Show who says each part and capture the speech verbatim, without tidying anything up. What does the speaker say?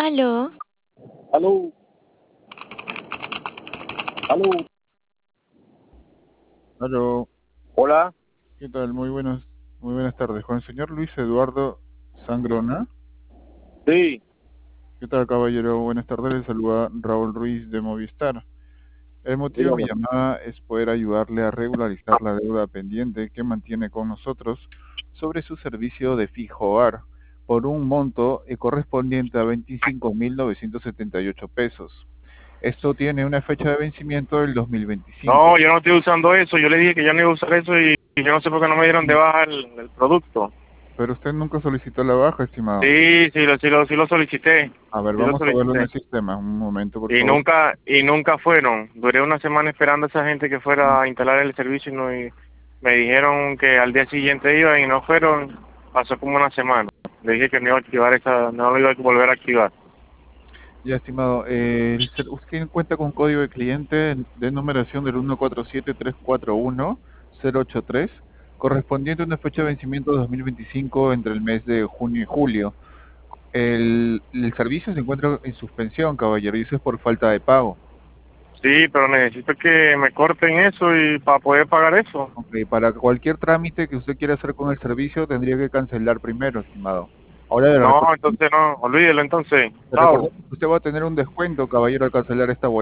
Speaker 1: Aló,
Speaker 2: Aló, aló.
Speaker 3: Aló,
Speaker 2: Hola.
Speaker 3: ¿qué tal? Muy buenas, muy buenas tardes. Con el señor Luis Eduardo Sangrona.
Speaker 2: Sí,
Speaker 3: ¿Qué tal, caballero? Buenas tardes. Le saluda Raúl Ruiz de Movistar. El motivo de mi
Speaker 2: dígame.
Speaker 3: llamada es poder ayudarle a regularizar la deuda pendiente que mantiene con nosotros sobre su servicio de fijo hogar por un monto eh, correspondiente a veinticinco mil novecientos setenta y ocho pesos. Esto tiene una fecha de vencimiento del dos mil
Speaker 2: No,
Speaker 3: veinticinco.
Speaker 2: yo no estoy usando eso. Yo le dije que yo no iba a usar eso y, y yo no sé por qué no me dieron de baja el, el producto.
Speaker 3: Pero usted nunca solicitó la baja, estimado.
Speaker 2: Sí, sí, lo, sí, lo, sí lo solicité.
Speaker 3: A ver,
Speaker 2: Sí lo
Speaker 3: vamos a verlo en
Speaker 2: solicité.
Speaker 3: el sistema. Un momento, por
Speaker 2: Y
Speaker 3: favor.
Speaker 2: nunca, y nunca fueron. Duré una semana esperando a esa gente que fuera a instalar el servicio y, no, y me dijeron que al día siguiente iban y no fueron. Pasó como una semana. Le dije que no iba a activar esa, no lo iba a volver a activar.
Speaker 3: Ya, estimado, eh, el ser- usted cuenta con código de cliente de numeración del uno cuatro siete tres cuatro uno cero ocho tres, correspondiente a una fecha de vencimiento dos mil veinticinco entre el mes de junio y julio. El, el servicio se encuentra en suspensión, caballero, y eso es por falta de pago.
Speaker 2: Sí, pero necesito que me corten eso y para poder pagar eso.
Speaker 3: Ok, para cualquier trámite que usted quiera hacer con el servicio, tendría que cancelar primero, estimado. Ahora le
Speaker 2: No,
Speaker 3: recuerdo,
Speaker 2: entonces no, olvídelo entonces.
Speaker 3: le
Speaker 2: Chao.
Speaker 3: recordamos que usted va a tener un descuento, caballero, al cancelar esta boleta.